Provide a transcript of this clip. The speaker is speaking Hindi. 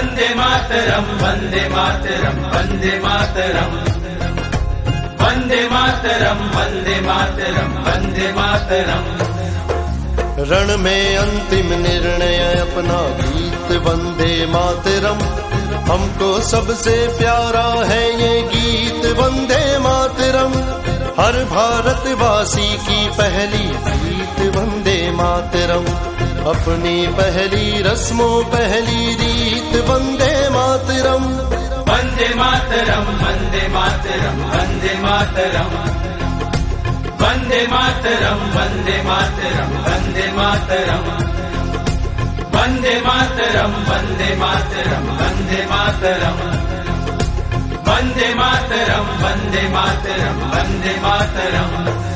वन्दे मातरम् वन्दे मातरम् वन्दे मातरम् वन्दे मातरम् वन्दे मातरम् वन्दे मातरम्। रण में अंतिम निर्णय अपना गीत वंदे मातरम, हमको सबसे प्यारा है ये गीत वंदे मातरम। हर भारतवासी की पहली गीत वंदे मातरम, अपनी पहली रस्मों पहली रीत वंदे मातरम। वन्दे मातरम् वन्दे मातरम् वन्दे मातरम् वन्दे मातरम् वन्दे मातरम् वन्दे मातरम् वन्दे मातरम् वन्दे मातरम् वन्दे मातरम् वन्दे मातरम् वन्दे मातरम् वन्दे मातरम्।